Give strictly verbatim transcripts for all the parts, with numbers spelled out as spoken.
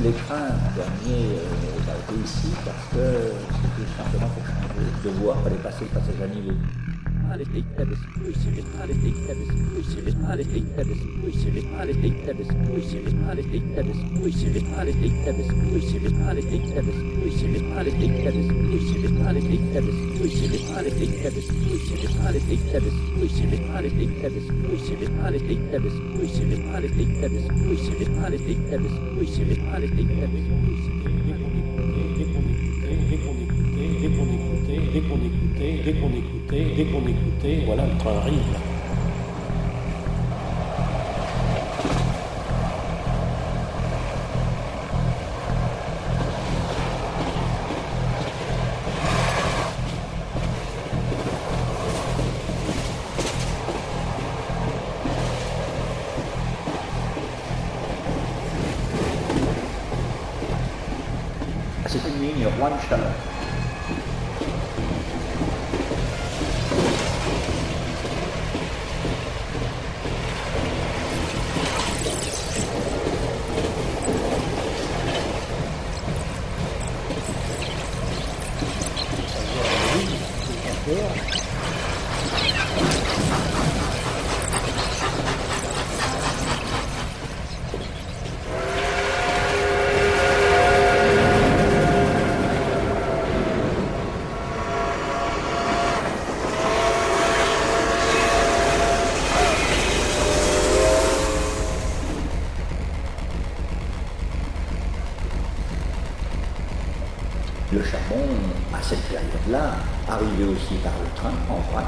Les trains derniers euh, ont été ici parce que c'était simplement pour changer de voie, il fallait passer le passage à niveau. Dès qu'on écoutait, dès qu'on écoutait, dès qu'on écoutait, dès qu'on écoutait, voilà, le train arrive là. C'est une ligne Rouen-Chalon. Le charbon, à cette période-là, arrivait aussi par le train en vrac.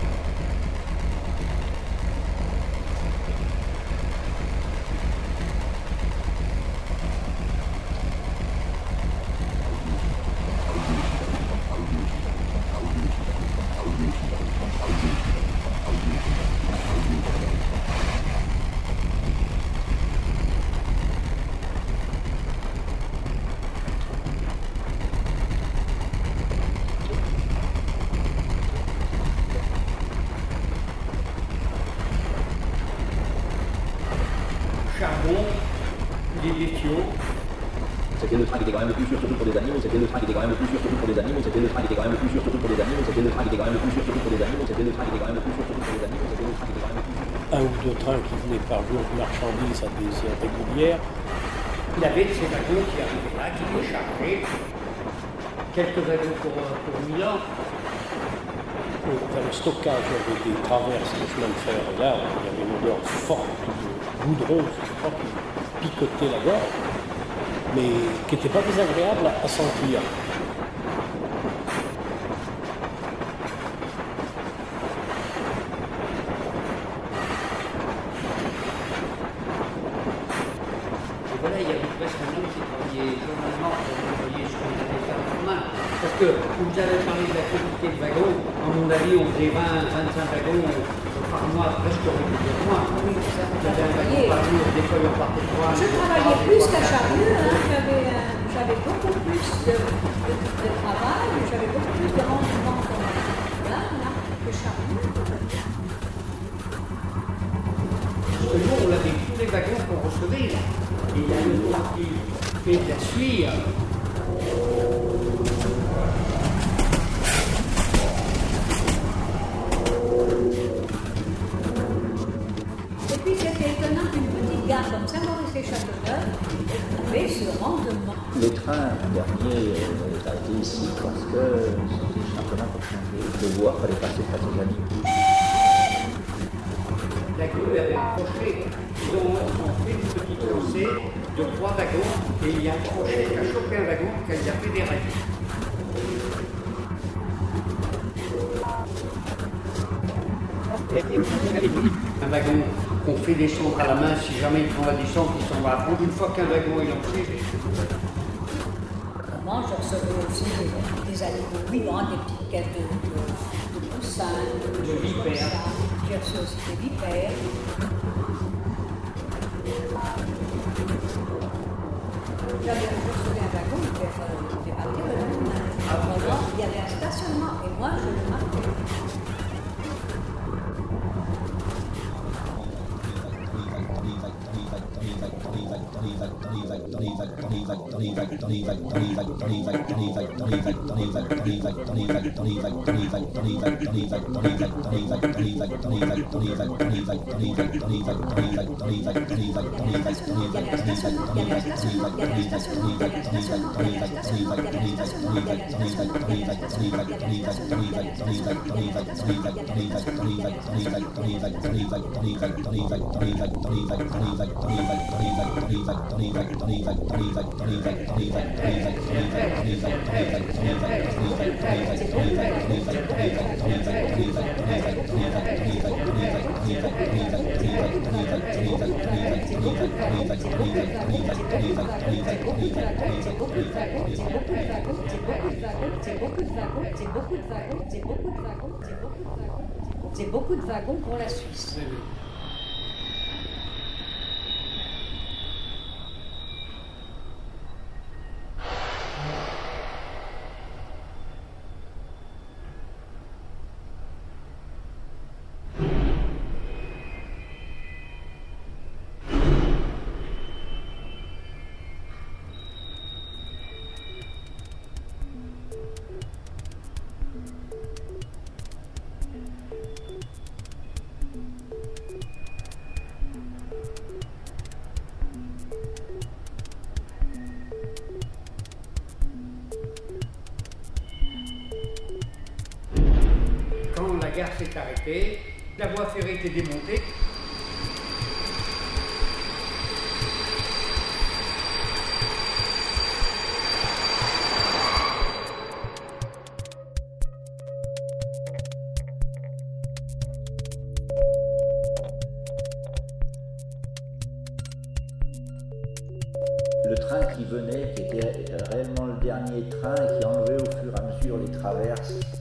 Charbon, les bestiaux. C'était le train qui était quand même le plus sûr, surtout pour les animaux. C'était le train qui était quand même le plus sûr, surtout pour les animaux. C'était le train qui était quand même le plus sûr, surtout pour les animaux. C'était le train qui était quand même le plus sûr, surtout pour les animaux. C'était le train qui était quand même le plus sûr, surtout pour les animaux. C'était le train qui était quand même le plus sûr. Un ou deux trains qui venaient par jour de marchandises à des heures régulières. Il y avait de ces wagons qui arrivaient là, qui étaient chargés. Quelques wagons pour, pour Milan. Dans le stockage, il y avait des traverses de chemin de fer. Et là, il y avait une odeur forte de goudron, je crois, qui picotait la gorge, mais qui n'était pas désagréable à sentir. Et voilà, il y avait presque un homme qui travaillait journellement pour envoyer ce qu'on allait faire demain. Parce que vous avez parlé de la quantité de wagons, à mon avis, on faisait vingt à vingt-cinq wagons par mois, presque régulièrement. Oui, ça vous J'avais un wagon travaillez. par jour, des fois on partait trois. Je travaillais plus qu'à Charlieu, hein. J'avais, euh, j'avais beaucoup plus de, de, de travail, j'avais beaucoup plus de rendement comme là, là, que Charlieu. Parce que nous, on avait tous les wagons qu'on recevait, là. Et il y a le droit qui fait de la suie. Et puis c'était étonnant qu'une petite gare comme Saint-Maurice-et-Châteauneuf avait ce rendement. Les trains derniers euh, ont été ici parce que c'était simplement pour changer de voie, il fallait passer le passage à niveau. La grue avait un crochet. Ils ont, ils ont fait une petite lancée de trois wagons et il y a un crochet qui a chopé un wagon qui a fait des rayons. Un wagon qu'on fait descendre à la main si jamais ils font la descente, ils s'en vont à prendre. Une fois qu'un wagon est lancé, Moi, je recevais aussi des, des animaux vivants, des petites caisses de, de, de poussins, de, De vipères. J'ai reçu aussi des vipères. J'avais reçu un wagon qui était parti le lendemain. Alors, il y avait un stationnement et moi, je le marquais. Dans C'est beaucoup de wagons pour la Suisse. La gare s'est arrêtée, la voie ferrée était démontée. Le train qui venait, qui était réellement le dernier train, qui enlevait au fur et à mesure les traverses,